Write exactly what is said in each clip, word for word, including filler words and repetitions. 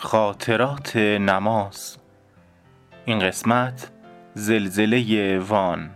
خاطرات نماز. این قسمت زلزله وان.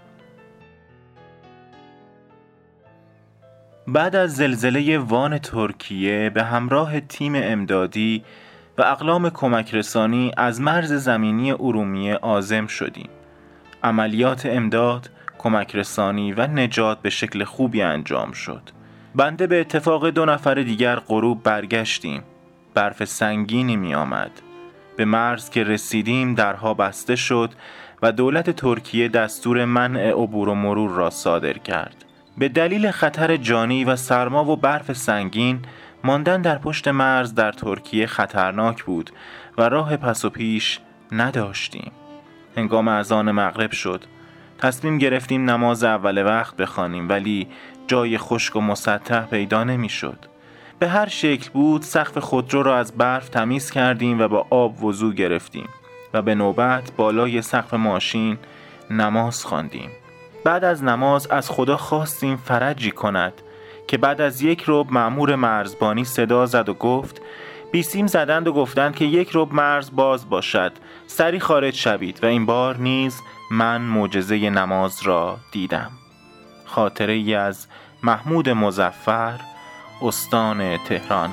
بعد از زلزله وان ترکیه به همراه تیم امدادی و اقلام کمک رسانی از مرز زمینی ارومیه عازم شدیم. عملیات امداد، کمک رسانی و نجات به شکل خوبی انجام شد. بنده به اتفاق دو نفر دیگر غروب برگشتیم. برف سنگینی می آمد. به مرز که رسیدیم درها بسته شد و دولت ترکیه دستور منع عبور و مرور را صادر کرد. به دلیل خطر جانی و سرما و برف سنگین ماندن در پشت مرز در ترکیه خطرناک بود و راه پس و پیش نداشتیم. هنگام اذان مغرب شد. تصمیم گرفتیم نماز اول وقت بخوانیم، ولی جای خشک و مسطح پیدا نمی شد. به هر شکل بود سقف خودرو را از برف تمیز کردیم و با آب وضو گرفتیم و به نوبت بالای سقف ماشین نماز خواندیم. بعد از نماز از خدا خواستیم فرجی کند که بعد از یک ربع مأمور مرزبانی صدا زد و گفت بیسیم زدند و گفتند که یک ربع مرز باز باشد، سری خارج شوید. و این بار نیز من معجزه نماز را دیدم. خاطره ای از محمود مظفر، استان تهران.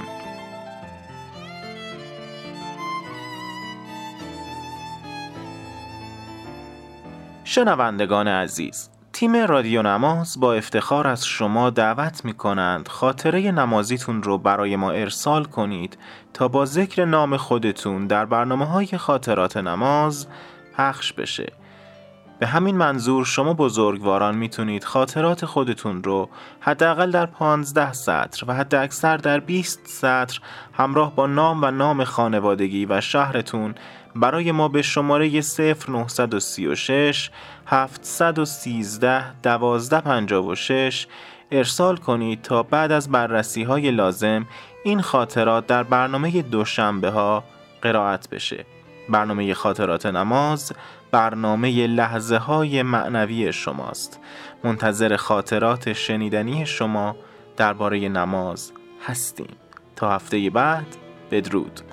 شنوندگان عزیز، تیم رادیو نماز با افتخار از شما دعوت می کنند خاطره نمازیتون رو برای ما ارسال کنید تا با ذکر نام خودتون در برنامه‌های خاطرات نماز پخش بشه. به همین منظور شما بزرگواران میتونید خاطرات خودتون رو حداقل در پانزده سطر و حد اکثر در بیست سطر همراه با نام و نام خانوادگی و شهرتون برای ما به شماره صفر نه سه شش هفت یک سه یک دو پنج شش ارسال کنید تا بعد از بررسی های لازم این خاطرات در برنامه دوشنبه ها قرائت بشه. برنامه خاطرات نماز برنامه لحظه های معنوی شماست. منتظر خاطرات شنیدنی شما درباره نماز هستیم. تا هفته بعد، بدرود.